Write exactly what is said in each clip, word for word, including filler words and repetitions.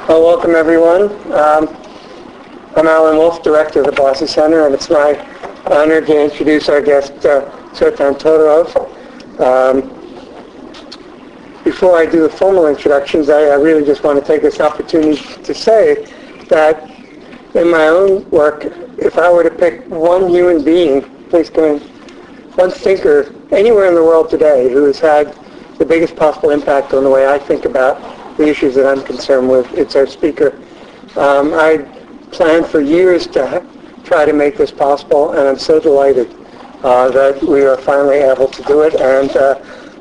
Well, welcome everyone. Um, I'm Alan Wolf, Director of the Boston Center, and it's my honor to introduce our guest, uh, Tzvetan Todorov. Um, before I do the formal introductions, I, I really just want to take this opportunity to say that in my own work, if I were to pick one human being, please come in, one thinker anywhere in the world today who has had the biggest possible impact on the way I think about the issues that I'm concerned with, it's our speaker. Um, I planned for years to ha- try to make this possible, and I'm so delighted uh, that we are finally able to do it. And uh,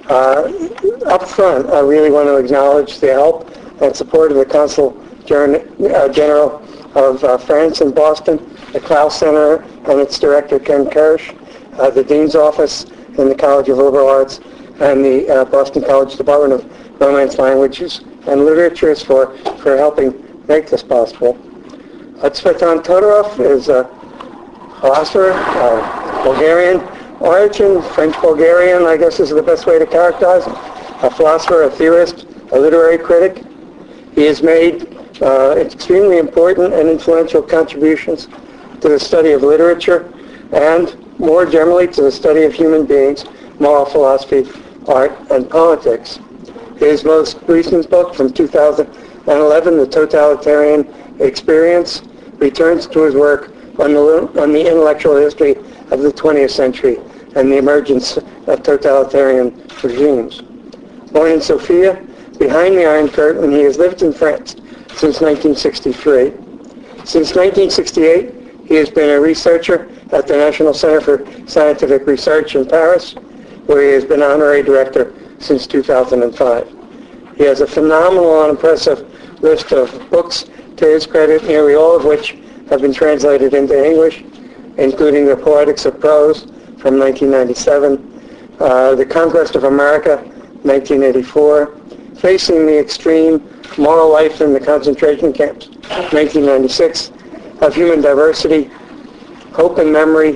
uh, up front, I really want to acknowledge the help and support of the Consul uh, General of uh, France in Boston, the Klaus Center and its director, Ken Kirsch, uh, the Dean's Office in the College of Liberal Arts, and the uh, Boston College Department of Romance Languages and Literatures for, for helping make this possible. Uh, Tzvetan Todorov is a philosopher, uh, Bulgarian origin, French-Bulgarian, I guess is the best way to characterize him, a philosopher, a theorist, a literary critic. He has made uh, extremely important and influential contributions to the study of literature and, more generally, to the study of human beings, moral philosophy, art, and politics. His most recent book from two thousand eleven, The Totalitarian Experience, returns to his work on the, on the intellectual history of the twentieth century and the emergence of totalitarian regimes. Born in Sofia, behind the Iron Curtain, he has lived in France since nineteen sixty-three. Since nineteen sixty-eight, he has been a researcher at the National Center for Scientific Research in Paris, where he has been honorary director since two thousand five. He has a phenomenal and impressive list of books to his credit, nearly all of which have been translated into English, including The Poetics of Prose from nineteen ninety-seven, uh, The Conquest of America, nineteen eighty-four, Facing the Extreme, Moral Life in the Concentration Camps, nineteen ninety-six, Of Human Diversity, Hope and Memory,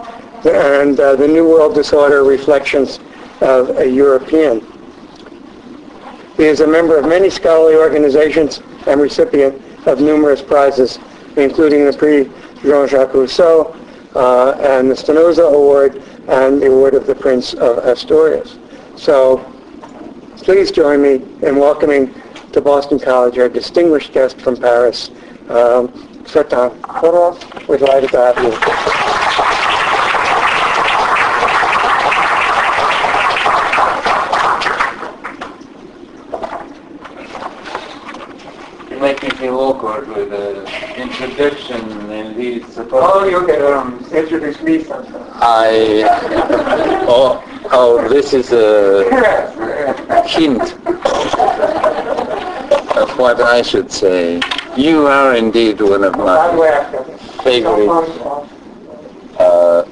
and uh, The New World Disorder, Reflections of a European. He is a member of many scholarly organizations and recipient of numerous prizes, including the Prix Jean-Jacques Rousseau uh, and the Spinoza Award and the Award of the Prince of Asturias. So please join me in welcoming to Boston College our distinguished guest from Paris, um, Tzvetan Todorov. We're delighted to have you. Make me feel awkward with the introduction in these supposed Oh, you can um, introduce me sometime. I oh oh this is a hint of what I should say. You are indeed one of my favorite uh,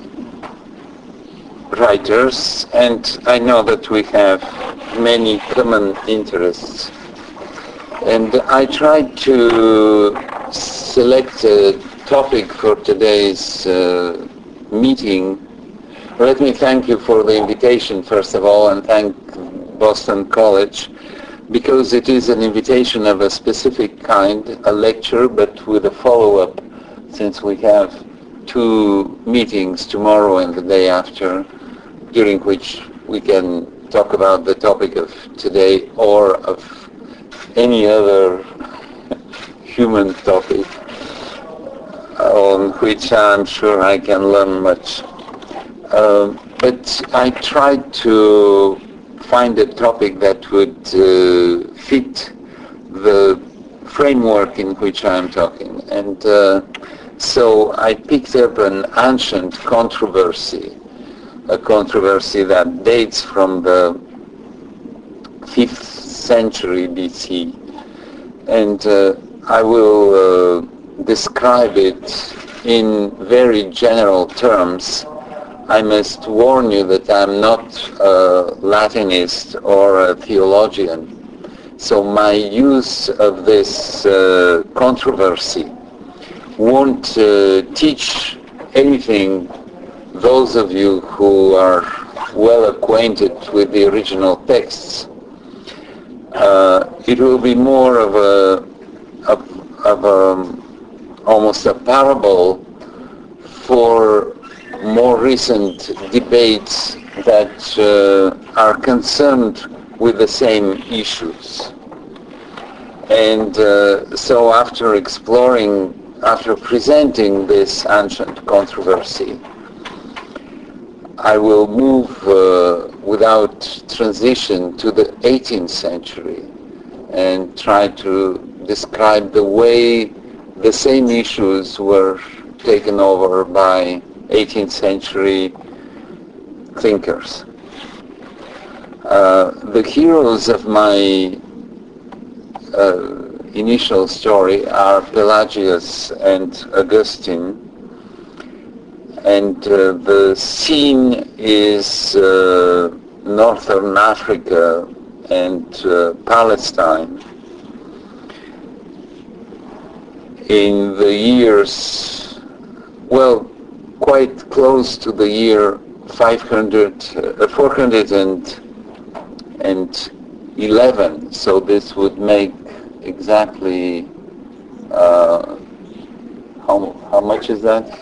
writers, and I know that we have many common interests. And I tried to select a topic for today's uh, meeting. Let me thank you for the invitation, first of all, and thank Boston College, because it is an invitation of a specific kind, a lecture, but with a follow-up, since we have two meetings tomorrow and the day after, during which we can talk about the topic of today or of any other human topic on which I'm sure I can learn much. Uh, but I tried to find a topic that would uh, fit the framework in which I'm talking. And uh, so I picked up an ancient controversy, a controversy that dates from the fifth century B C, and uh, I will uh, describe it in very general terms. I must warn you that I'm not a Latinist or a theologian, so my use of this uh, controversy won't uh, teach anything those of you who are well acquainted with the original texts. Uh, it will be more of a, of, of um, almost a parable for more recent debates that uh, are concerned with the same issues. And uh, so after exploring, after presenting this ancient controversy, I will move uh, without transition to the eighteenth century and try to describe the way the same issues were taken over by eighteenth century thinkers. Uh, the heroes of my uh, initial story are Pelagius and Augustine, and uh, the scene is uh, northern Africa and uh, Palestine in the years, well, quite close to the year five hundred, uh, four hundred eleven. So this would make exactly uh, how how much is that?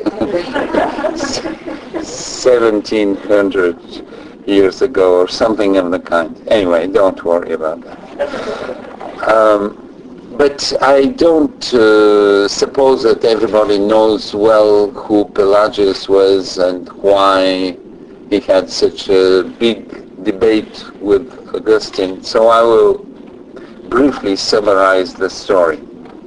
seventeen hundred years ago or something of the kind. Anyway, don't worry about that. Um, But I don't uh, suppose that everybody knows well who Pelagius was and why he had such a big debate with Augustine. So I will briefly summarize the story.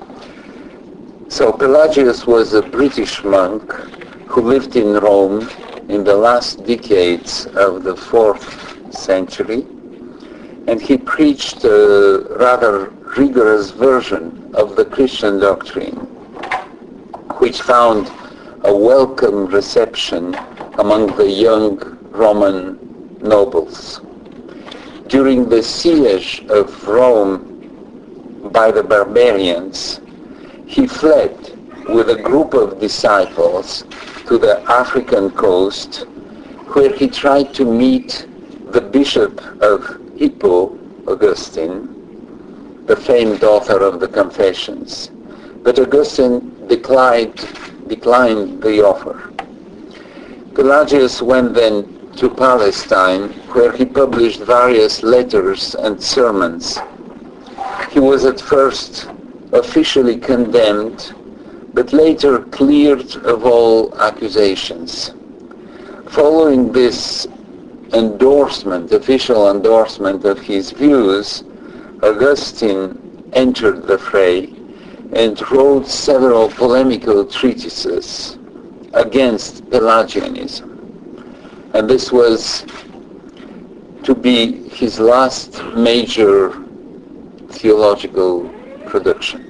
So Pelagius was a British monk who lived in Rome in the last decades of the fourth century, and he preached a rather rigorous version of the Christian doctrine, which found a welcome reception among the young Roman nobles. During the siege of Rome by the barbarians, he fled with a group of disciples to the African coast, where he tried to meet the bishop of Hippo, Augustine, the famed author of the Confessions. But Augustine declined, declined the offer. Pelagius went then to Palestine, where he published various letters and sermons. He was at first officially condemned, but later cleared of all accusations. Following this endorsement, official endorsement of his views, Augustine entered the fray and wrote several polemical treatises against Pelagianism. And this was to be his last major theological production.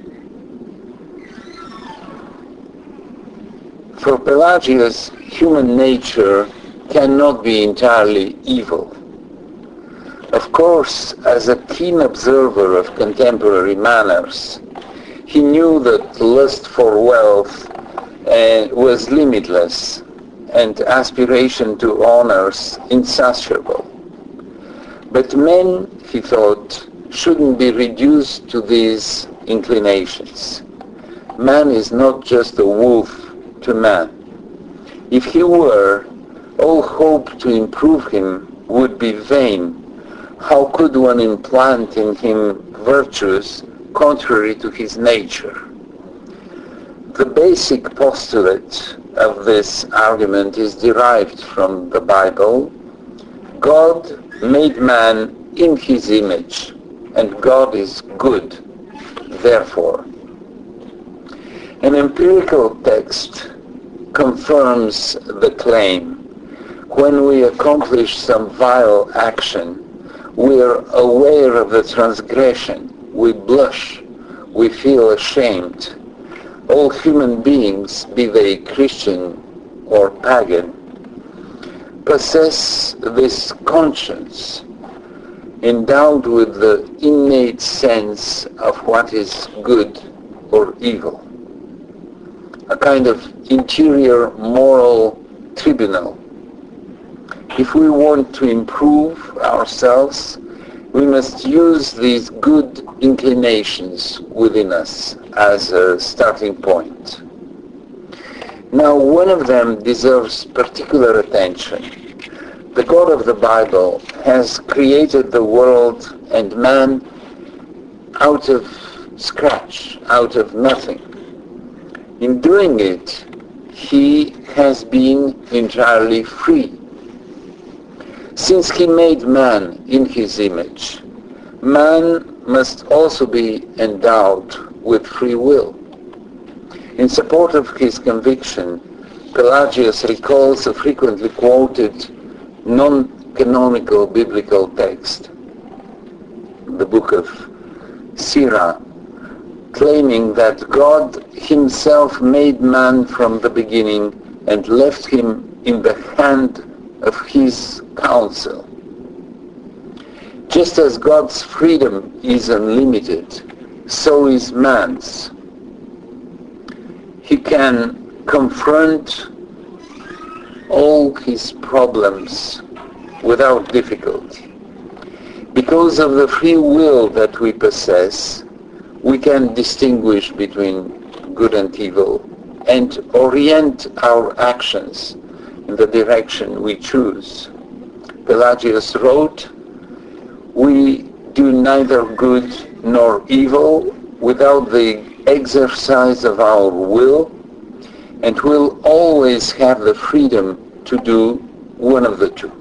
For Pelagius, human nature cannot be entirely evil. Of course, as a keen observer of contemporary manners, he knew that lust for wealth uh, was limitless and aspiration to honors insatiable. But men, he thought, shouldn't be reduced to these inclinations. Man is not just a wolf to man. If he were, all hope to improve him would be vain. How could one implant in him virtues contrary to his nature? The basic postulate of this argument is derived from the Bible. God made man in his image, and God is good, therefore. An empirical text confirms the claim. When we accomplish some vile action, we are aware of the transgression, we blush, we feel ashamed. All human beings, be they Christian or pagan, possess this conscience, endowed with the innate sense of what is good or evil, a kind of interior moral tribunal. If we want to improve ourselves we must use these good inclinations within us as a starting point. Now, one of them deserves particular attention. The God of the Bible has created the world and man out of scratch, out of nothing. In doing it, he has been entirely free. Since he made man in his image, man must also be endowed with free will. In support of his conviction, Pelagius recalls a frequently quoted non-canonical biblical text, the book of Sirach, claiming that God himself made man from the beginning and left him in the hand of his counsel. Just as God's freedom is unlimited, so is man's. He can confront all his problems without difficulty. Because of the free will that we possess, we can distinguish between good and evil and orient our actions in the direction we choose. Pelagius wrote, "We do neither good nor evil without the exercise of our will, and will always have the freedom to do one of the two."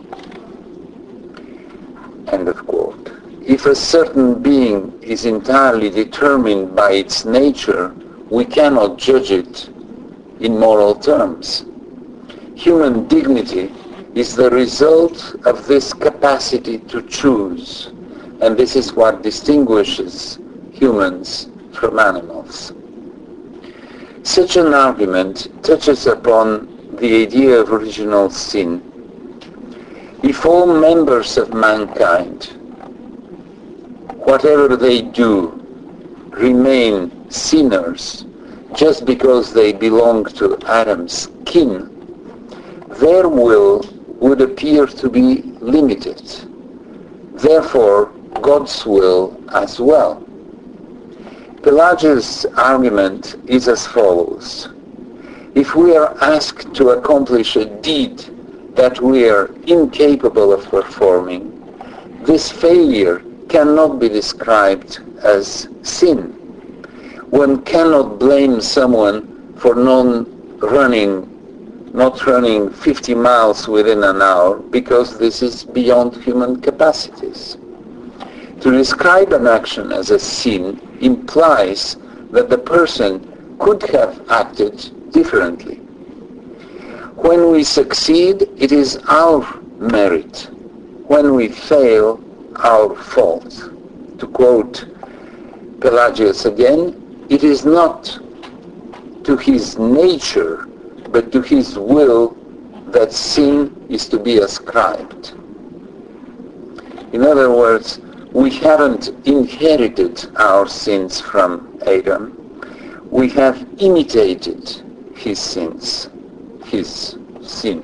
End of quote. If a certain being is entirely determined by its nature, we cannot judge it in moral terms. Human dignity is the result of this capacity to choose, and this is what distinguishes humans from animals. Such an argument touches upon the idea of original sin. If all members of mankind, whatever they do, remain sinners just because they belong to Adam's kin, their will would appear to be limited. Therefore, God's will as well. Pelagius' argument is as follows. If we are asked to accomplish a deed that we are incapable of performing, this failure cannot be described as sin. One cannot blame someone for non-running, not running fifty miles within an hour, because this is beyond human capacities. To describe an action as a sin implies that the person could have acted differently. When we succeed, it is our merit. When we fail, our fault. To quote Pelagius again, it is not to his nature, but to his will that sin is to be ascribed. In other words, we haven't inherited our sins from Adam. We have imitated his sins, his sin.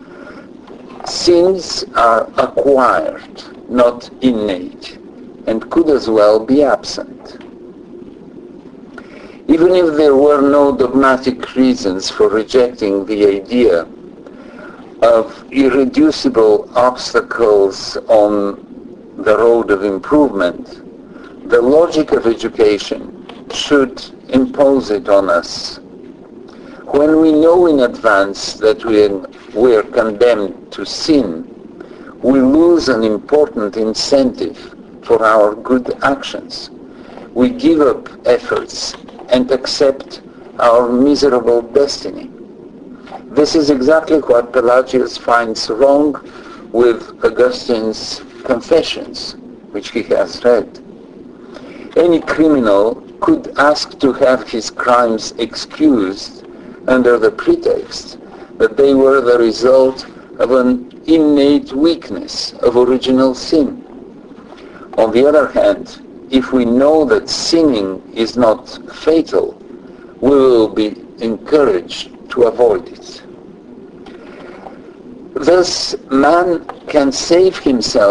Sins are acquired, not innate, and could as well be absent. Even if there were no dogmatic reasons for rejecting the idea of irreducible obstacles on the road of improvement, the logic of education should impose it on us. When we know in advance that we are condemned to sin, we lose an important incentive for our good actions. We give up efforts and accept our miserable destiny. This is exactly what Pelagius finds wrong with Augustine's Confessions, which he has read. Any criminal could ask to have his crimes excused under the pretext that they were the result of an innate weakness of original sin. On the other hand, if we know that sinning is not fatal, we will be encouraged to avoid it. Thus, man can save himself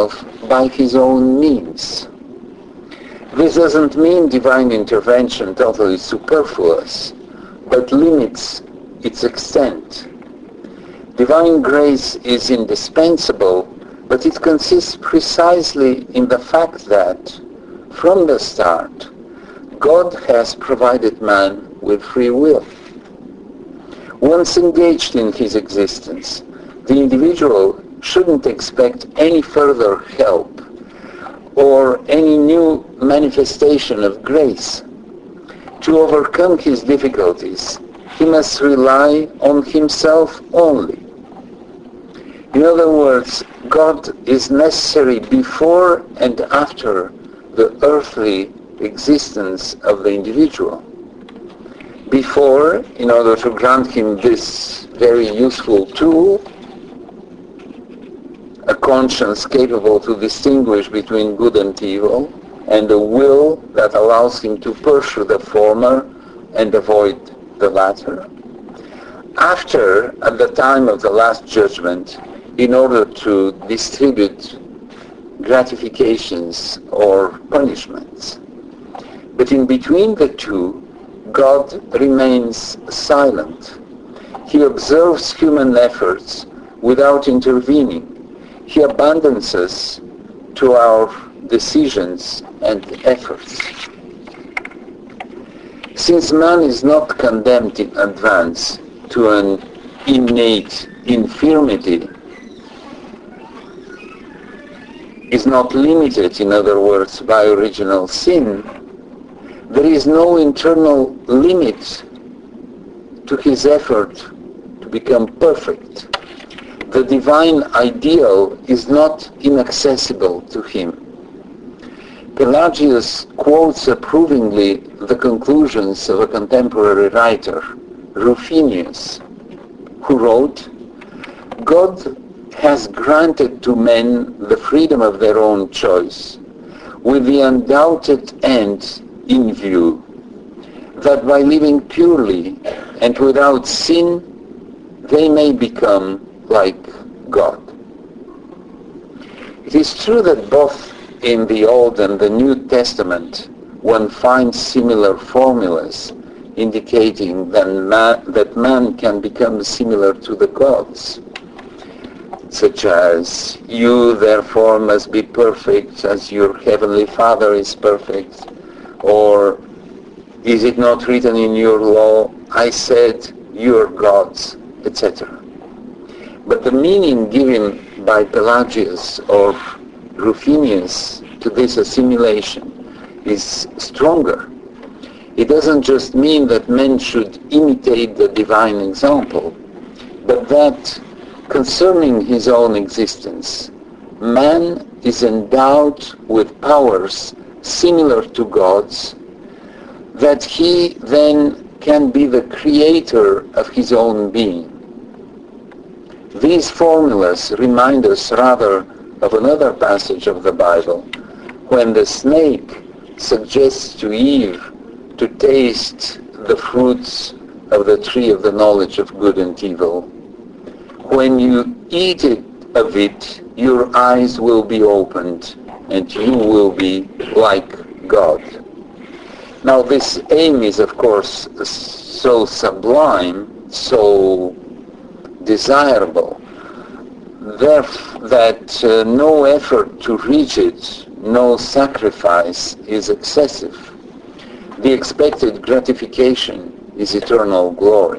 by his own means. This doesn't mean divine intervention totally superfluous, but limits its extent. Divine grace is indispensable, but it consists precisely in the fact that, from the start, God has provided man with free will. Once engaged in his existence, the individual shouldn't expect any further help or any new manifestation of grace. To overcome his difficulties, he must rely on himself only. In other words, God is necessary before and after the earthly existence of the individual. Before, in order to grant him this very useful tool, a conscience capable to distinguish between good and evil, and a will that allows him to pursue the former and avoid the latter. After, at the time of the last judgment, in order to distribute gratifications or punishments. But in between the two, God remains silent. He observes human efforts without intervening. He abandons us to our decisions and efforts. Since man is not condemned in advance to an innate infirmity, is not limited, in other words, by original sin, there is no internal limit to his effort to become perfect. The divine ideal is not inaccessible to him. Pelagius quotes approvingly the conclusions of a contemporary writer, Rufinus, who wrote, God has granted to men the freedom of their own choice, with the undoubted end in view, that by living purely and without sin, they may become like God. It is true that both in the Old and the New Testament one finds similar formulas indicating that man, that man can become similar to the gods, such as, you therefore must be perfect as your heavenly Father is perfect, or, is it not written in your law, I said, you are gods, et cetera. But the meaning given by Pelagius or Rufinus to this assimilation is stronger. It doesn't just mean that men should imitate the divine example, but that concerning his own existence, man is endowed with powers similar to God's, that he then can be the creator of his own being. These formulas remind us rather of another passage of the Bible, when the snake suggests to Eve to taste the fruits of the tree of the knowledge of good and evil. When you eat it, of it, your eyes will be opened, and you will be like God. Now this aim is, of course, so sublime, so desirable, therefore, that uh, no effort to reach it, no sacrifice is excessive. The expected gratification is eternal glory.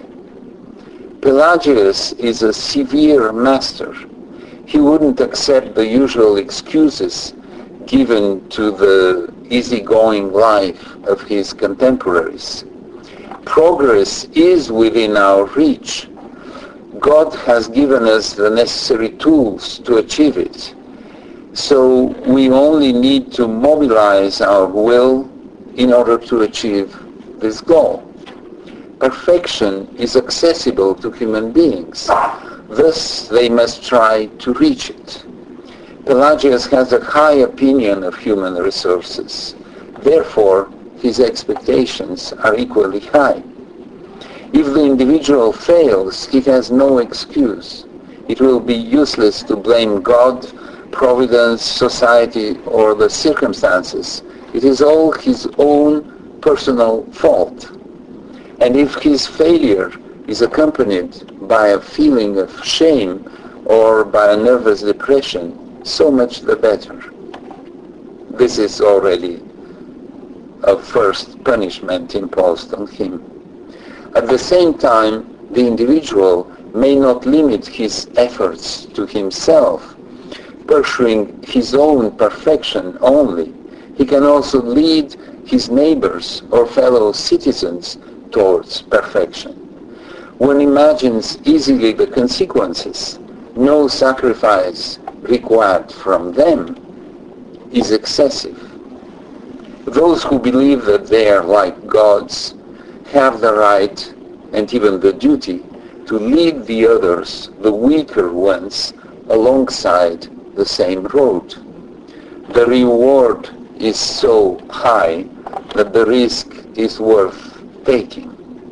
Pelagius is a severe master. He wouldn't accept the usual excuses given to the easygoing life of his contemporaries. Progress is within our reach. God has given us the necessary tools to achieve it. So we only need to mobilize our will in order to achieve this goal. Perfection is accessible to human beings. Thus, they must try to reach it. Pelagius has a high opinion of human resources. Therefore, his expectations are equally high. If the individual fails, he has no excuse. It will be useless to blame God, providence, society, or the circumstances. It is all his own personal fault. And if his failure is accompanied by a feeling of shame or by a nervous depression, so much the better. This is already a first punishment imposed on him. At the same time, the individual may not limit his efforts to himself, pursuing his own perfection only. He can also lead his neighbors or fellow citizens towards perfection. One imagines easily the consequences. No sacrifice required from them is excessive. Those who believe that they are like gods have the right and even the duty to lead the others, the weaker ones, alongside the same road. The reward is so high that the risk is worth taking.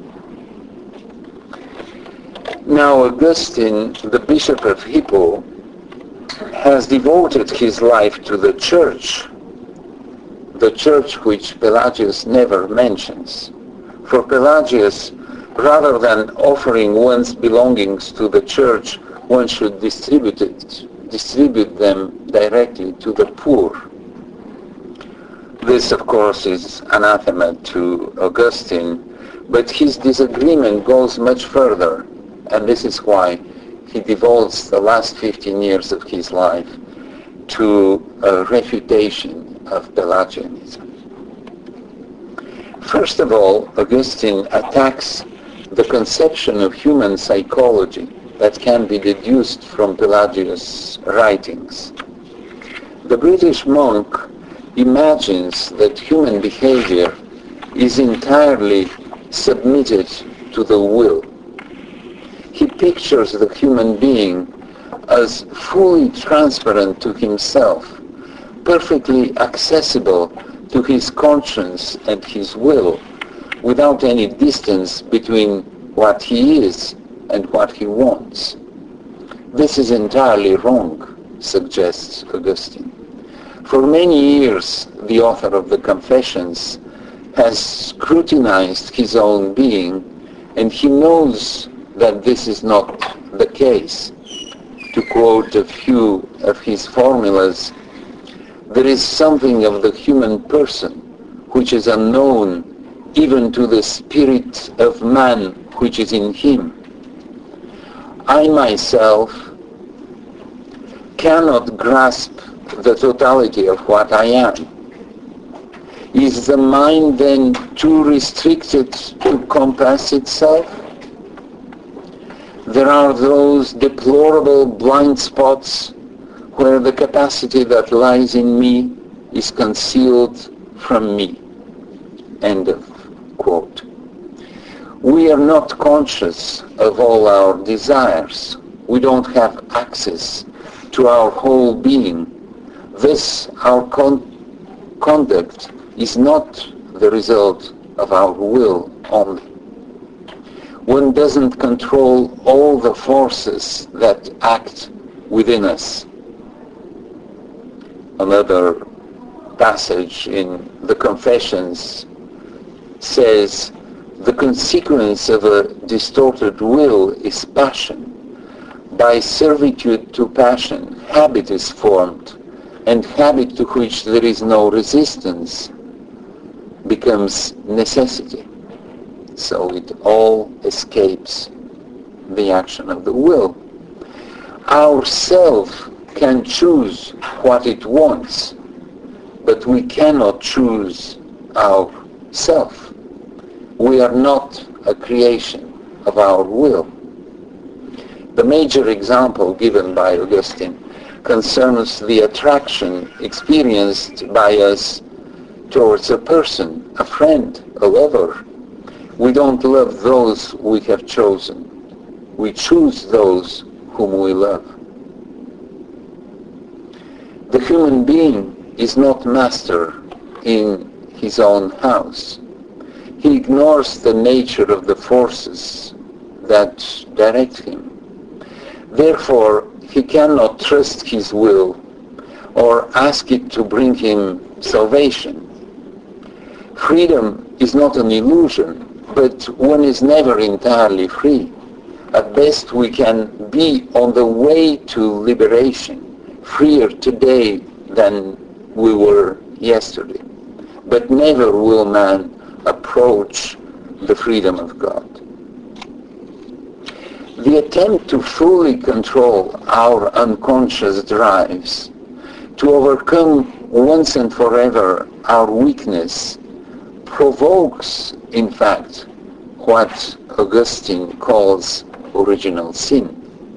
Now Augustine, the Bishop of Hippo, has devoted his life to the church, the church which Pelagius never mentions. For Pelagius, rather than offering one's belongings to the church, one should distribute it, distribute them directly to the poor. This, of course, is anathema to Augustine, but his disagreement goes much further, and this is why he devotes the last fifteen years of his life to a refutation of Pelagianism. First of all, Augustine attacks the conception of human psychology that can be deduced from Pelagius' writings. The British monk imagines that human behavior is entirely submitted to the will. He pictures the human being as fully transparent to himself, perfectly accessible to his conscience and his will, without any distance between what he is and what he wants. This is entirely wrong, suggests Augustine. For many years, the author of the Confessions has scrutinized his own being, and he knows that this is not the case. To quote a few of his formulas, there is something of the human person which is unknown even to the spirit of man which is in him. I myself cannot grasp the totality of what I am. Is the mind then too restricted to compass itself? There are those deplorable blind spots where the capacity that lies in me is concealed from me. End of quote. We are not conscious of all our desires. We don't have access to our whole being. This, our con- conduct, is not the result of our will only. One doesn't control all the forces that act within us. Another passage in the Confessions says, the consequence of a distorted will is passion. By servitude to passion, habit is formed, and habit to which there is no resistance becomes necessity. So it all escapes the action of the will. Our self can choose what it wants, but we cannot choose our self. We are not a creation of our will. The major example given by Augustine concerns the attraction experienced by us towards a person, a friend, a lover. We don't love those we have chosen. We choose those whom we love. The human being is not master in his own house. He ignores the nature of the forces that direct him. Therefore, he cannot trust his will or ask it to bring him salvation. Freedom is not an illusion, but one is never entirely free. At best, we can be on the way to liberation, freer today than we were yesterday. But never will man approach the freedom of God. The attempt to fully control our unconscious drives, to overcome once and forever our weakness, provokes, in fact, what Augustine calls original sin.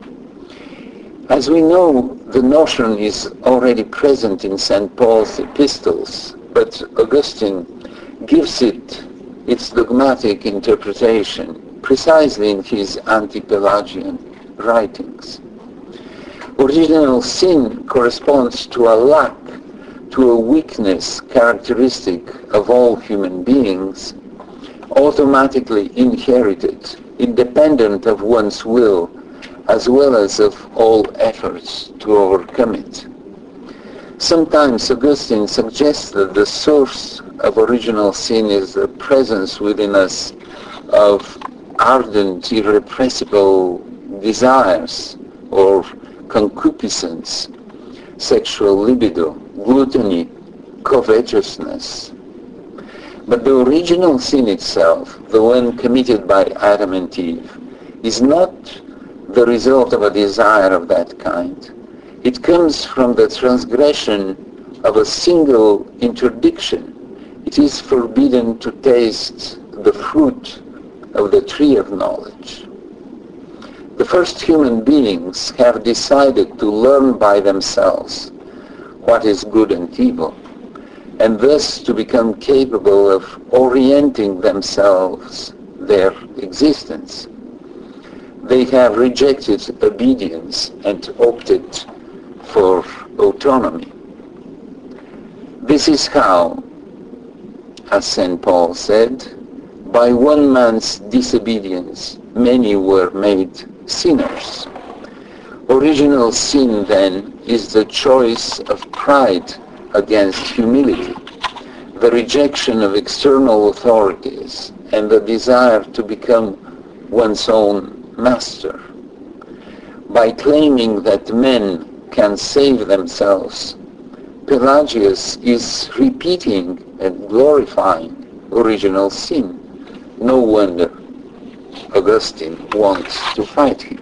As we know, the notion is already present in Saint Paul's epistles, but Augustine gives it its dogmatic interpretation precisely in his anti-Pelagian writings. Original sin corresponds to a lack, to a weakness characteristic of all human beings, automatically inherited, independent of one's will, as well as of all efforts to overcome it. Sometimes Augustine suggests that the source of original sin is the presence within us of ardent, irrepressible desires or concupiscence, sexual libido, gluttony, covetousness. But the original sin itself, the one committed by Adam and Eve, is not the result of a desire of that kind. It comes from the transgression of a single interdiction. It is forbidden to taste the fruit of the tree of knowledge. The first human beings have decided to learn by themselves what is good and evil, and thus to become capable of orienting themselves, their existence. They have rejected obedience and opted for autonomy. This is how, as Saint Paul said, by one man's disobedience many were made sinners. Original sin, then, is the choice of pride against humility, the rejection of external authorities, and the desire to become one's own master. By claiming that men can save themselves, Pelagius is repeating and glorifying original sin. No wonder Augustine wants to fight him.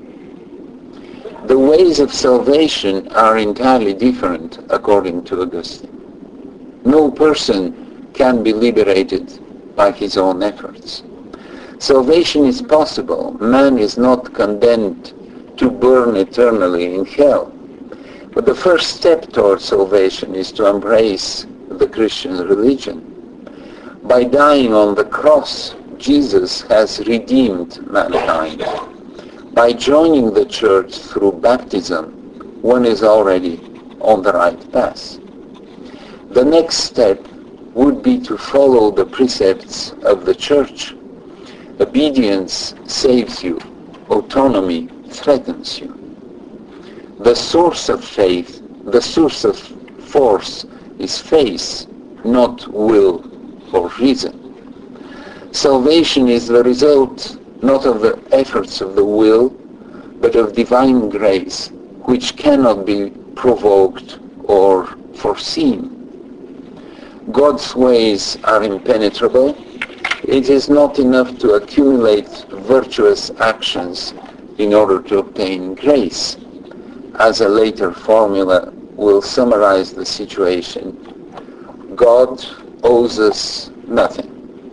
The ways of salvation are entirely different according to Augustine. No person can be liberated by his own efforts. Salvation is possible. Man is not condemned to burn eternally in hell. But the first step towards salvation is to embrace the Christian religion. By dying on the cross, Jesus has redeemed mankind. By joining the church through baptism, one is already on the right path. The next step would be to follow the precepts of the church. Obedience saves you. Autonomy threatens you. The source of faith, the source of force is faith, not will or reason. Salvation is the result not of the efforts of the will, but of divine grace, which cannot be provoked or foreseen. God's ways are impenetrable. It is not enough to accumulate virtuous actions in order to obtain grace. As a later formula will summarize the situation, God owes us nothing.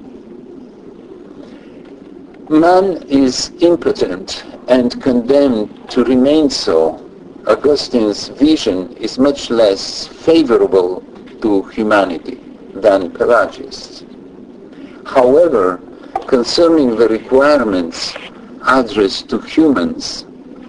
Man is impotent and condemned to remain so. Augustine's vision is much less favorable to humanity than Pelagius. However, concerning the requirements addressed to humans,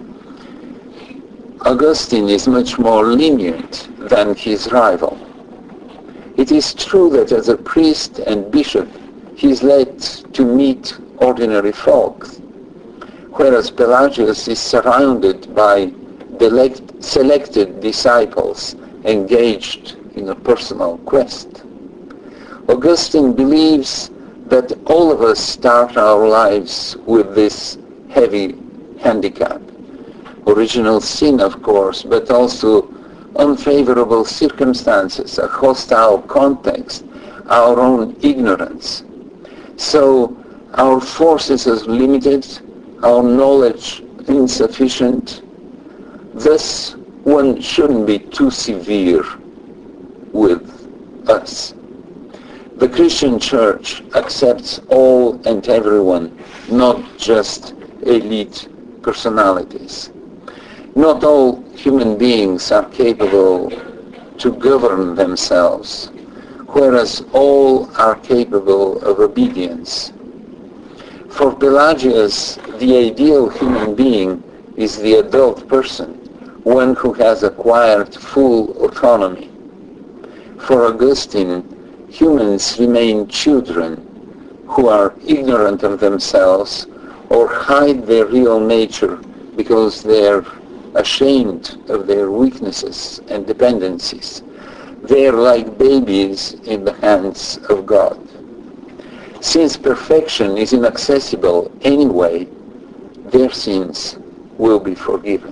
Augustine is much more lenient than his rival. It is true that as a priest and bishop, he is led to meet ordinary folk, whereas Pelagius is surrounded by select, selected disciples engaged in a personal quest. Augustine believes that all of us start our lives with this heavy handicap. Original sin, of course, but also unfavorable circumstances, a hostile context, our own ignorance. So our forces are limited, our knowledge insufficient. Thus, one shouldn't be too severe with us. The Christian Church accepts all and everyone, not just elite personalities. Not all human beings are capable to govern themselves, whereas all are capable of obedience. For Pelagius, the ideal human being is the adult person, one who has acquired full autonomy. For Augustine, humans remain children who are ignorant of themselves or hide their real nature because they're ashamed of their weaknesses and dependencies. They're like babies in the hands of God. Since perfection is inaccessible anyway, their sins will be forgiven.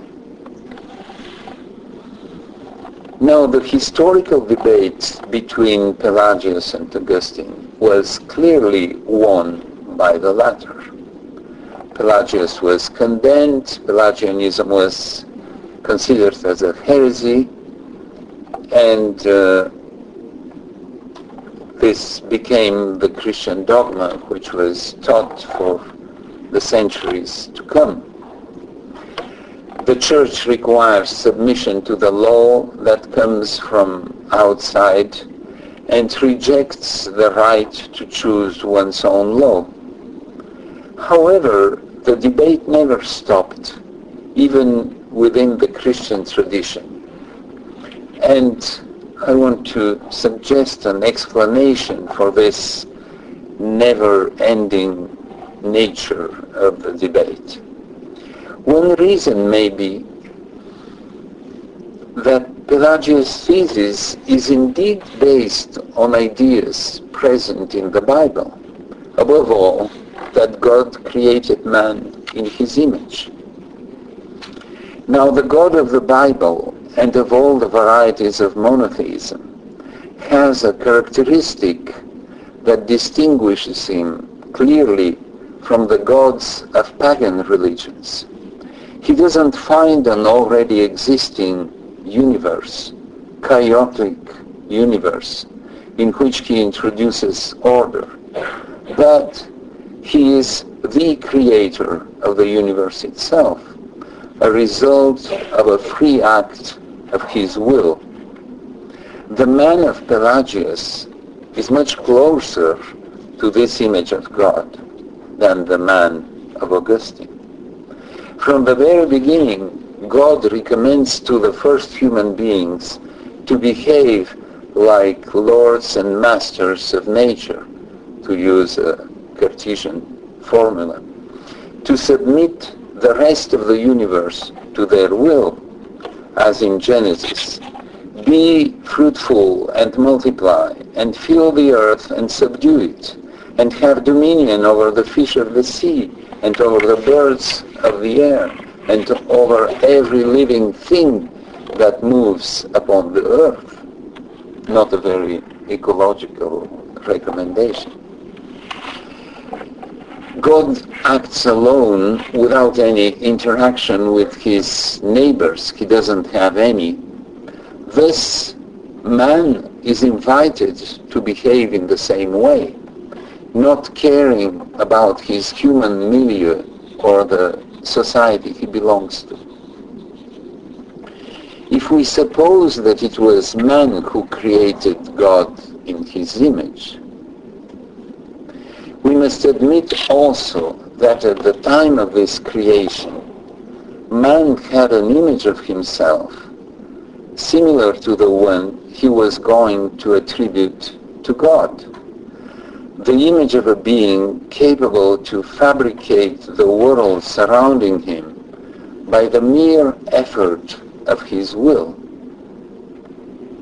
Now, the historical debate between Pelagius and Augustine was clearly won by the latter. Pelagius was condemned, Pelagianism was considered as a heresy, and uh, this became the Christian dogma which was taught for the centuries to come. The Church requires submission to the law that comes from outside and rejects the right to choose one's own law. However, the debate never stopped, even within the Christian tradition. And I want to suggest an explanation for this never-ending nature of the debate. One reason may be that Pelagius' thesis is indeed based on ideas present in the Bible. Above all, that God created man in his image. Now, the God of the Bible and of all the varieties of monotheism has a characteristic that distinguishes him clearly from the gods of pagan religions. He doesn't find an already existing universe, chaotic universe, in which he introduces order, but he is the creator of the universe itself, a result of a free act of his will. The man of Pelagius is much closer to this image of God than the man of Augustine. From the very beginning, God recommends to the first human beings to behave like lords and masters of nature, to use a Cartesian formula, to submit the rest of the universe to their will, as in Genesis. Be fruitful and multiply, and fill the earth and subdue it, and have dominion over the fish of the sea, and over the birds of the air, and over every living thing that moves upon the earth. Not a very ecological recommendation. God acts alone without any interaction with his neighbors. He doesn't have any. Thus, man is invited to behave in the same way, not caring about his human milieu or the society he belongs to. If we suppose that it was man who created God in his image, we must admit also that at the time of this creation, man had an image of himself similar to the one he was going to attribute to God. The image of a being capable to fabricate the world surrounding him by the mere effort of his will.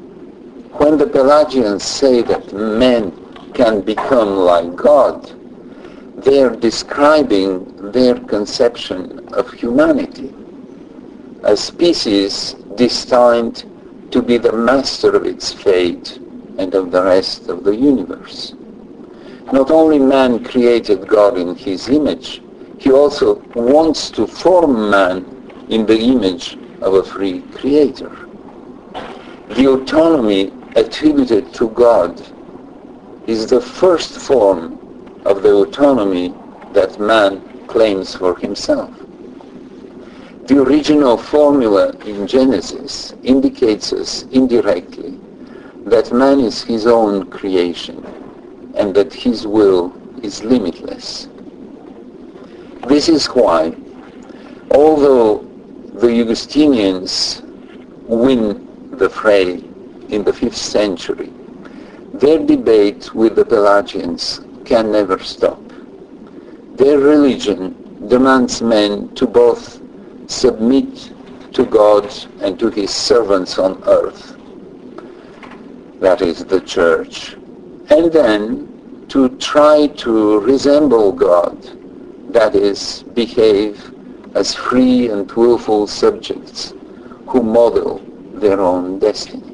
When the Pelagians say that man can become like God, they are describing their conception of humanity, a species destined to be the master of its fate and of the rest of the universe. Not only man created God in his image, he also wants to form man in the image of a free creator. The autonomy attributed to God is the first form of the autonomy that man claims for himself. The original formula in Genesis indicates us indirectly that man is his own creation and that his will is limitless. This is why, although the Augustinians win the fray in the fifth century, their debate with the Pelagians can never stop. Their religion demands men to both submit to God and to his servants on earth, that is the church, and then to try to resemble God, that is, behave as free and willful subjects who model their own destiny.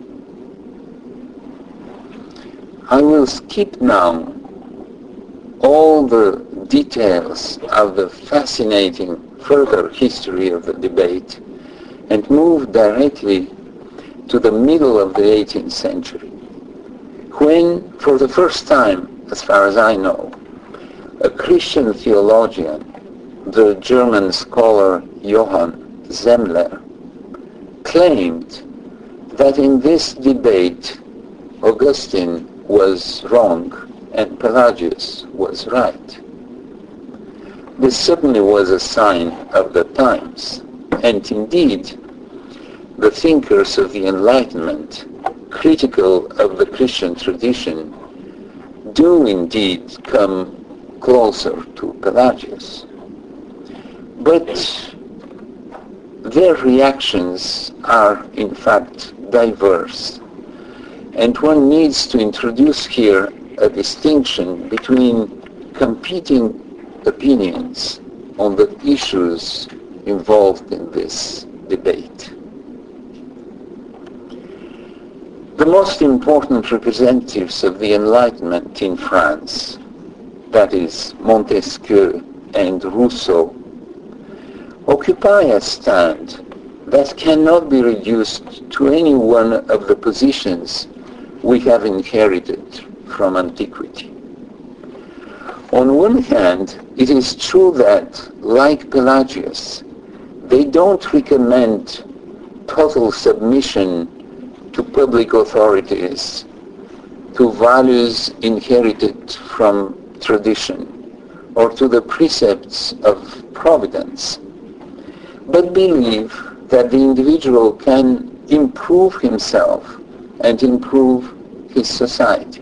I will skip now all the details of the fascinating further history of the debate and move directly to the middle of the eighteenth century, when, for the first time, as far as I know, a Christian theologian, the German scholar Johann Zemmler, claimed that in this debate Augustine was wrong and Pelagius was right. This certainly was a sign of the times, and indeed the thinkers of the Enlightenment, critical of the Christian tradition, do indeed come closer to Pelagius. But their reactions are in fact diverse, and one needs to introduce here a distinction between competing opinions on the issues involved in this debate. The most important representatives of the Enlightenment in France, that is Montesquieu and Rousseau, occupy a stand that cannot be reduced to any one of the positions we have inherited from antiquity. On one hand, it is true that, like Pelagius, they don't recommend total submission to public authorities, to values inherited from tradition, or to the precepts of providence, but believe that the individual can improve himself and improve his society.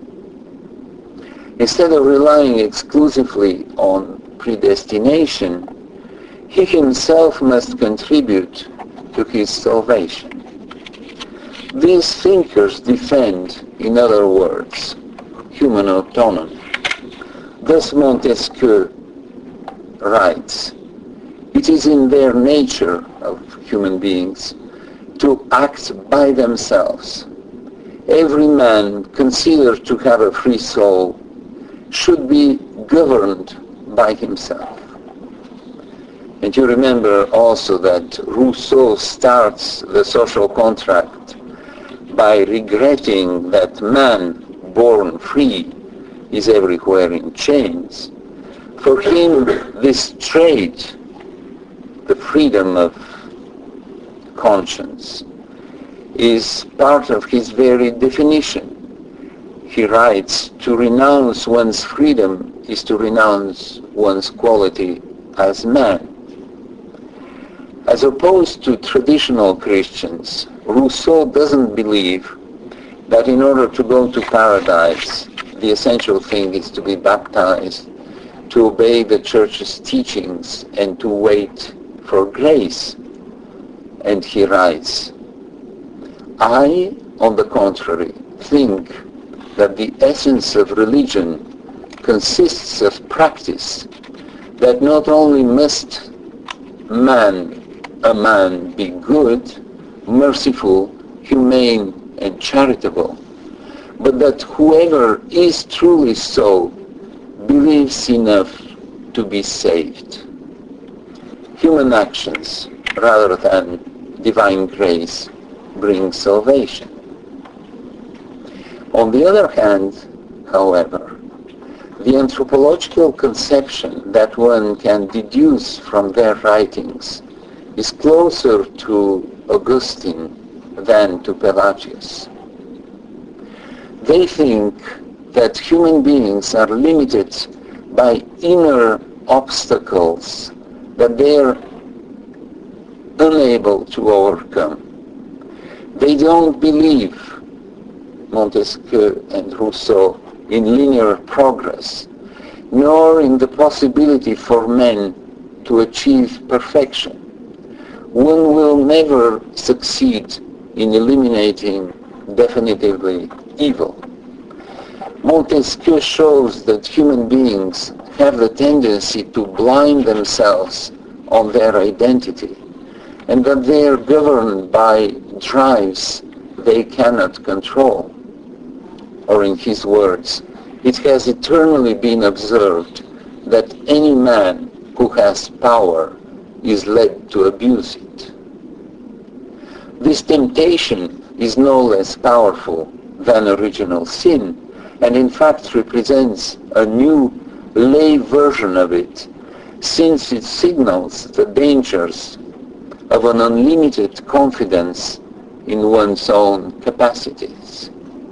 Instead of relying exclusively on predestination, he himself must contribute to his salvation. These thinkers defend, in other words, human autonomy. Thus Montesquieu writes, "It is in their nature of human beings to act by themselves. Every man considered to have a free soul should be governed by himself." And you remember also that Rousseau starts the social contract by regretting that man born free is everywhere in chains. For him, this trait, the freedom of conscience, is part of his very definition. He writes, "To renounce one's freedom is to renounce one's quality as man." As opposed to traditional Christians, Rousseau doesn't believe that in order to go to paradise, the essential thing is to be baptized, to obey the church's teachings, and to wait for grace. And he writes, "I on the contrary, think that the essence of religion consists of practice, that not only must man, a man be good, merciful, humane, and charitable, but that whoever is truly so believes enough to be saved. Human actions, rather than divine grace, bring salvation. On the other hand, however, the anthropological conception that one can deduce from their writings is closer to Augustine than to Pelagius. They think that human beings are limited by inner obstacles that they are unable to overcome. They don't believe, Montesquieu and Rousseau, in linear progress, nor in the possibility for men to achieve perfection. One will never succeed in eliminating definitively evil. Montesquieu shows that human beings have the tendency to blind themselves on their identity, and that they are governed by drives they cannot control. Or in his words, it has eternally been observed that any man who has power is led to abuse it. This temptation is no less powerful than original sin, and in fact represents a new lay version of it, since it signals the dangers of an unlimited confidence in one's own capacities.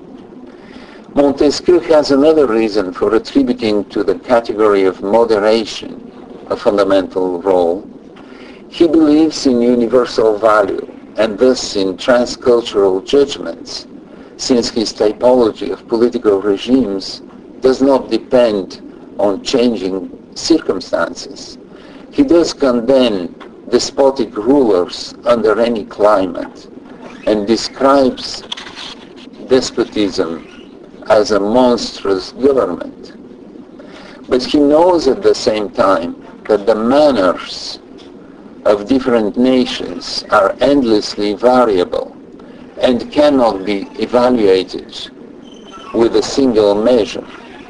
Montesquieu has another reason for attributing to the category of moderation a fundamental role. He believes in universal value and thus in transcultural judgments, since his typology of political regimes does not depend on changing circumstances. He does condemn despotic rulers under any climate and describes despotism as a monstrous government. But he knows at the same time that the manners of different nations are endlessly variable and cannot be evaluated with a single measure.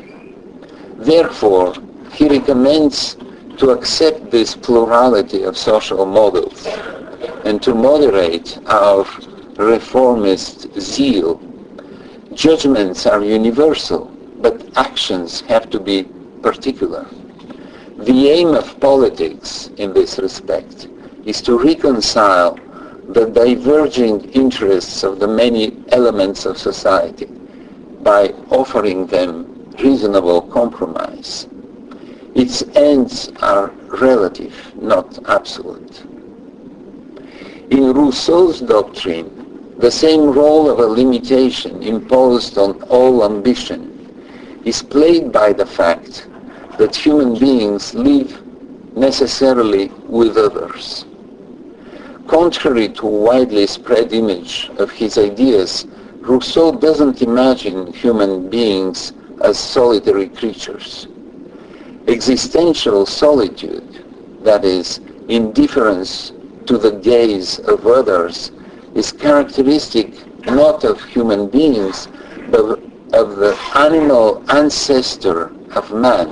Therefore, he recommends to accept this plurality of social models and to moderate our reformist zeal. Judgments are universal, but actions have to be particular. The aim of politics in this respect is to reconcile the diverging interests of the many elements of society by offering them reasonable compromise. Its ends are relative, not absolute. In Rousseau's doctrine, the same role of a limitation imposed on all ambition is played by the fact that human beings live necessarily with others. Contrary to a widely spread image of his ideas, Rousseau doesn't imagine human beings as solitary creatures. Existential solitude, that is, indifference to the gaze of others, is characteristic not of human beings, but of the animal ancestor of man.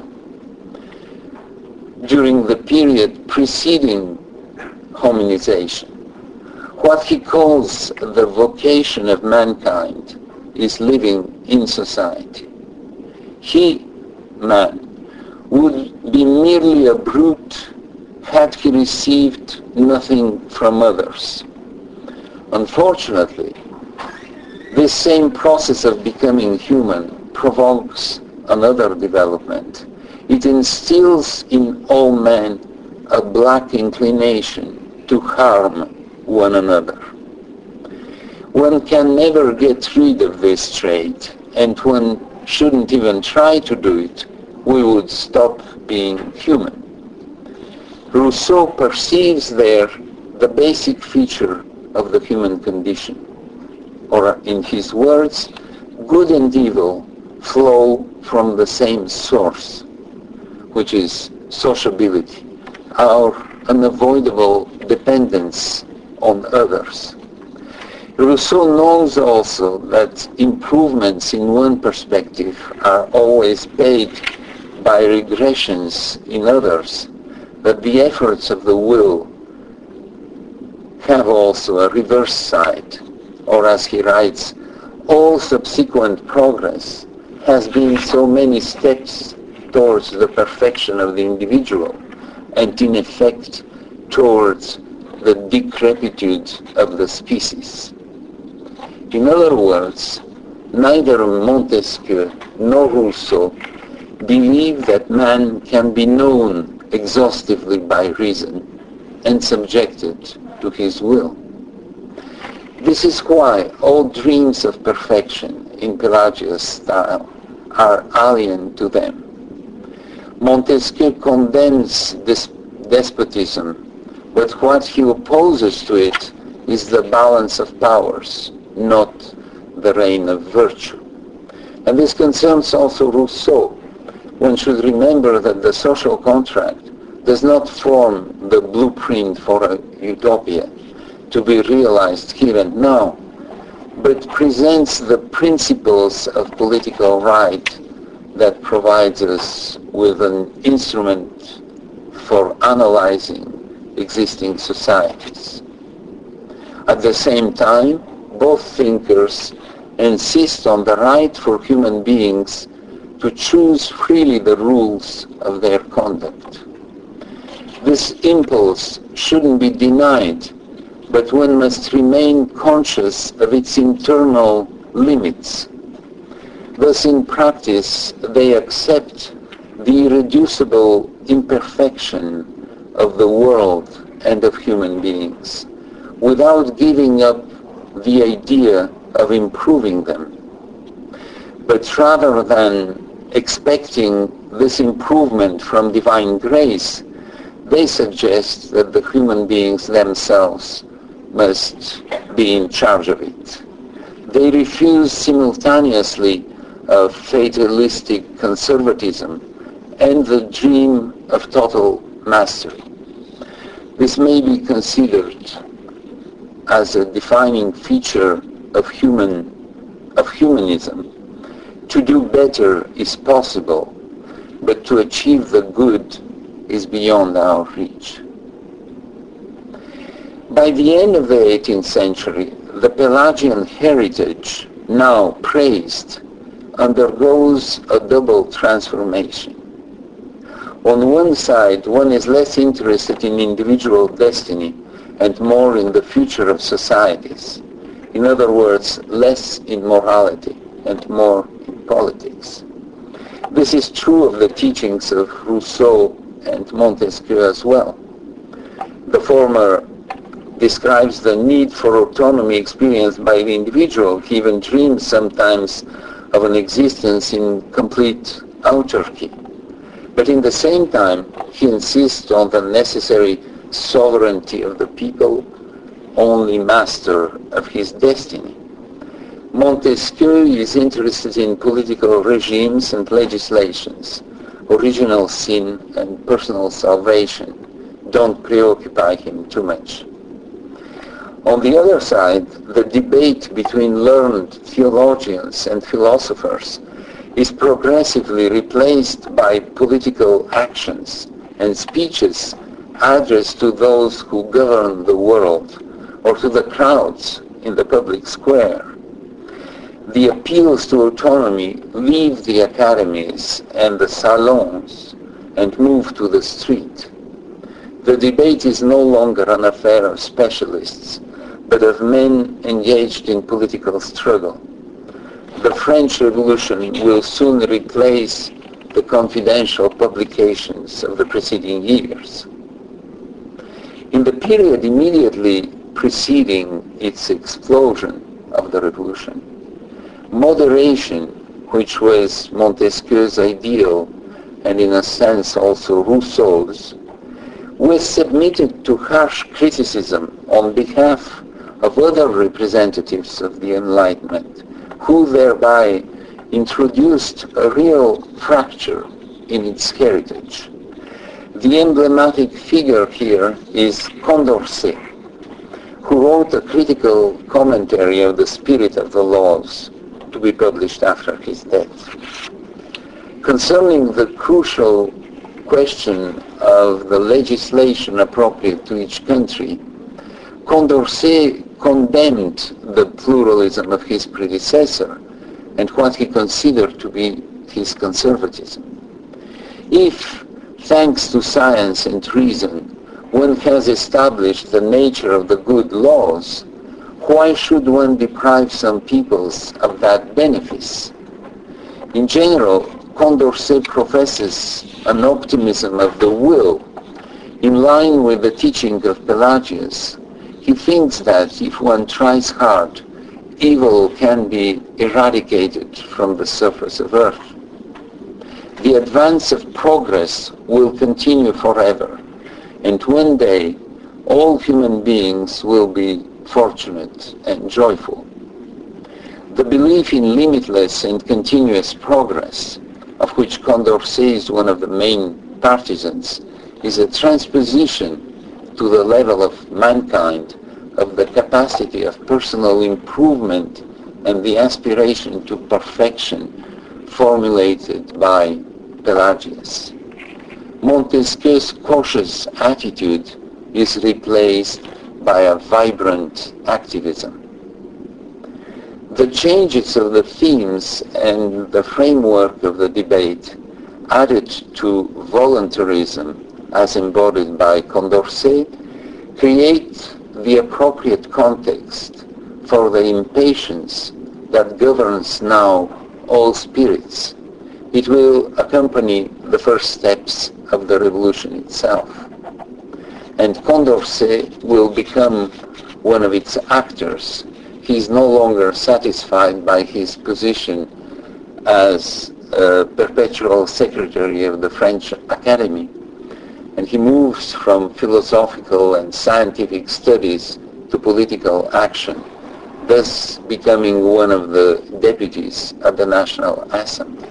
During the period preceding hominization, what he calls the vocation of mankind is living in society. He, man, would be merely a brute had he received nothing from others. Unfortunately, this same process of becoming human provokes another development. It instills in all men a black inclination to harm one another. One can never get rid of this trait, and one shouldn't even try to do it. We would stop being human. Rousseau perceives there the basic feature of the human condition. or in his words, good and evil flow from the same source, which is sociability, our unavoidable dependence on others. Rousseau knows also that improvements in one perspective are always paid by regressions in others, that the efforts of the will have also a reverse side, or as he writes, all subsequent progress has been so many steps towards the perfection of the individual, and in effect towards the decrepitude of the species. In other words, neither Montesquieu nor Rousseau believe that man can be known exhaustively by reason and subjected to his will. This is why all dreams of perfection in Pelagius style are alien to them. Montesquieu condemns this despotism, but what he opposes to it is the balance of powers, not the reign of virtue. And this concerns also Rousseau. One should remember that the social contract does not form the blueprint for a utopia to be realized here and now, but presents the principles of political right that provides us with an instrument for analyzing existing societies. At the same time, both thinkers insist on the right for human beings to choose freely the rules of their conduct. This impulse shouldn't be denied, but one must remain conscious of its internal limits. Thus, in practice, they accept the irreducible imperfection of the world and of human beings, without giving up the idea of improving them. But rather than expecting this improvement from divine grace, they suggest that the human beings themselves must be in charge of it. They refuse simultaneously of fatalistic conservatism and the dream of total mastery. This may be considered as a defining feature of human, of humanism. To do better is possible, but to achieve the good is beyond our reach. By the end of the eighteenth century, the Pelagian heritage, now praised, undergoes a double transformation. On one side, one is less interested in individual destiny and more in the future of societies. In other words, less in morality and more in politics. This is true of the teachings of Rousseau and Montesquieu as well. The former describes the need for autonomy experienced by the individual. He even dreams sometimes of an existence in complete autarky. But in the same time, he insists on the necessary sovereignty of the people, only master of his destiny. Montesquieu is interested in political regimes and legislations. Original sin and personal salvation don't preoccupy him too much. On the other side, the debate between learned theologians and philosophers is progressively replaced by political actions and speeches addressed to those who govern the world or to the crowds in the public square. The appeals to autonomy leave the academies and the salons and move to the street. The debate is no longer an affair of specialists, but of men engaged in political struggle. The French Revolution will soon replace the confidential publications of the preceding years. In the period immediately preceding its explosion of the revolution, moderation, which was Montesquieu's ideal and in a sense also Rousseau's, was submitted to harsh criticism on behalf of other representatives of the Enlightenment, who thereby introduced a real fracture in its heritage. The emblematic figure here is Condorcet, who wrote a critical commentary of the spirit of the laws to be published after his death. Concerning the crucial question of the legislation appropriate to each country, Condorcet condemned the pluralism of his predecessor and what he considered to be his conservatism. If, thanks to science and reason, one has established the nature of the good laws, why should one deprive some peoples of that benefice? In general, Condorcet professes an optimism of the will. In line with the teaching of Pelagius, he thinks that if one tries hard, evil can be eradicated from the surface of earth. The advance of progress will continue forever, and one day all human beings will be fortunate and joyful. The belief in limitless and continuous progress, of which Condorcet is one of the main partisans, is a transposition to the level of mankind of the capacity of personal improvement and the aspiration to perfection formulated by Pelagius. Montesquieu's cautious attitude is replaced by a vibrant activism. The changes of the themes and the framework of the debate added to voluntarism as embodied by Condorcet create the appropriate context for the impatience that governs now all spirits. It will accompany the first steps of the revolution itself. And Condorcet will become one of its actors. He is no longer satisfied by his position as a perpetual secretary of the French Academy, and he moves from philosophical and scientific studies to political action, thus becoming one of the deputies at the National Assembly.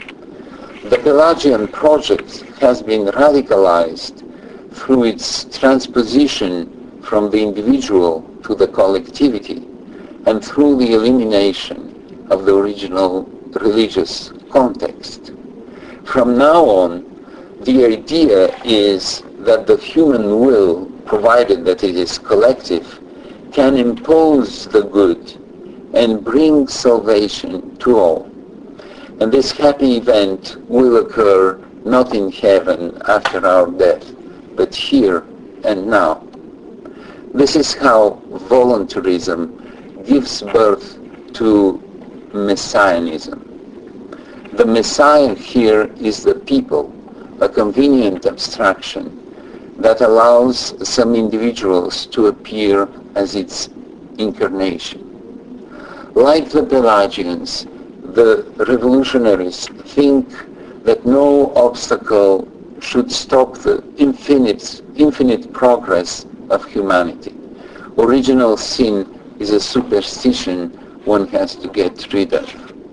The Pelagian project has been radicalized through its transposition from the individual to the collectivity and through the elimination of the original religious context. From now on, the idea is that the human will, provided that it is collective, can impose the good and bring salvation to all. And this happy event will occur not in heaven after our death, but here and now. This is how voluntarism gives birth to messianism. The Messiah here is the people, a convenient abstraction that allows some individuals to appear as its incarnation. Like the Pelagians, the revolutionaries think that no obstacle should stop the infinite, infinite progress of humanity. Original sin is a superstition one has to get rid of.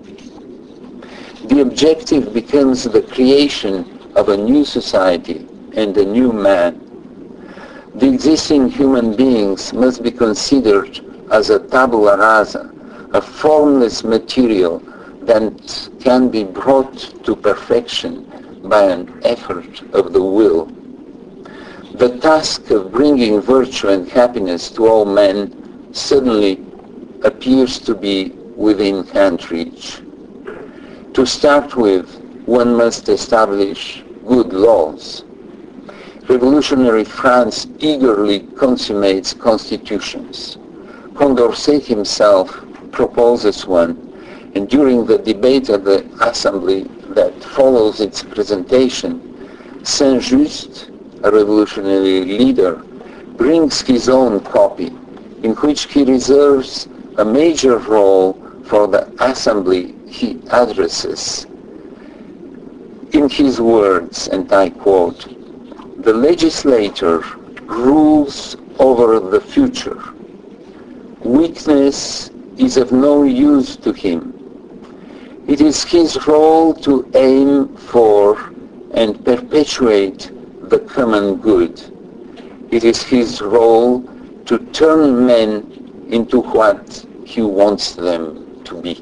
The objective becomes the creation of a new society and a new man. The existing human beings must be considered as a tabula rasa, a formless material that can be brought to perfection by an effort of the will. The task of bringing virtue and happiness to all men suddenly appears to be within hand reach. To start with, one must establish good laws. Revolutionary France eagerly consummates constitutions. Condorcet himself proposes one, and during the debate of the Assembly that follows its presentation, Saint-Just, a revolutionary leader, brings his own copy, in which he reserves a major role for the Assembly he addresses. In his words, and I quote, "The legislator rules over the future. Weakness is of no use to him. It is his role to aim for and perpetuate the common good. It is his role to turn men into what he wants them to be.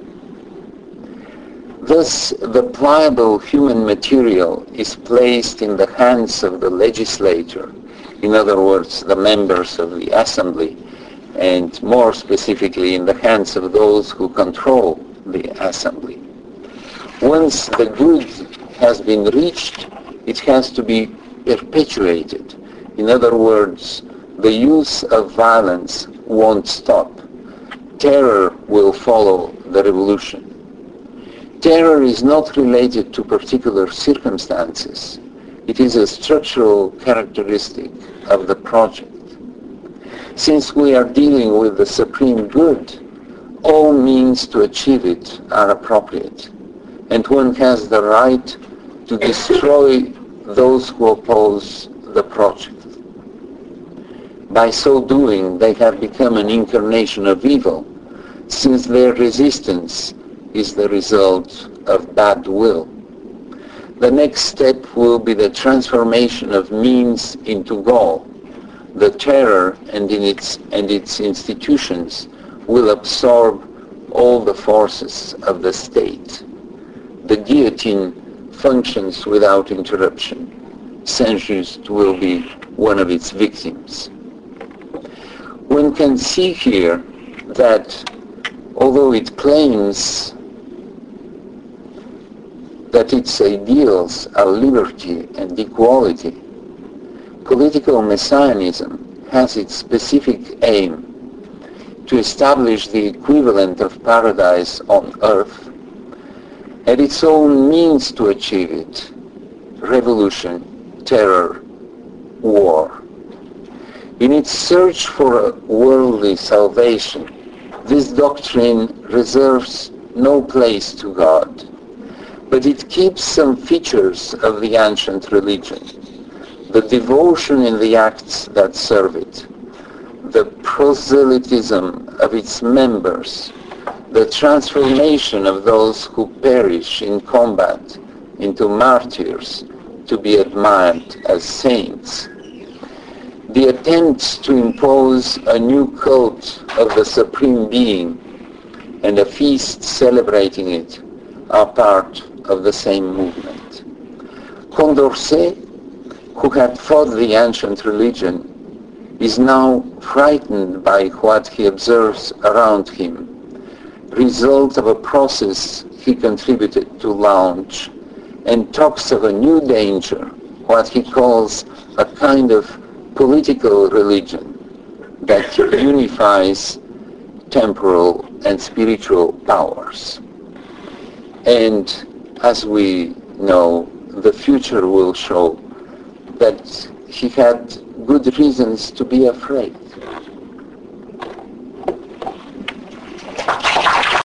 Thus, the pliable human material is placed in the hands of the legislator, in other words, the members of the assembly, and more specifically in the hands of those who control the assembly. Once the good has been reached, it has to be perpetuated. In other words, the use of violence won't stop. Terror will follow the revolution. Terror is not related to particular circumstances. It is a structural characteristic of the project. Since we are dealing with the supreme good, all means to achieve it are appropriate, and one has the right to destroy those who oppose the project. By so doing, they have become an incarnation of evil, since their resistance is the result of bad will. The next step will be the transformation of means into goal. The terror and, in its, and its institutions will absorb all the forces of the state. The guillotine functions without interruption. Saint-Just will be one of its victims. One can see here that although it claims that its ideals are liberty and equality, political messianism has its specific aim to establish the equivalent of paradise on earth, and its own means to achieve it: revolution, terror, war. In its search for a worldly salvation, this doctrine reserves no place to God, but it keeps some features of the ancient religion: the devotion in the acts that serve it, the proselytism of its members, the transformation of those who perish in combat into martyrs to be admired as saints. The attempts to impose a new cult of the Supreme Being and a feast celebrating it are part of the same movement. Condorcet, who had fought the ancient religion, is now frightened by what he observes around him, result of a process he contributed to launch, and talks of a new danger, what he calls a kind of political religion that unifies temporal and spiritual powers. And as we know, the future will show that he had good reasons to be afraid.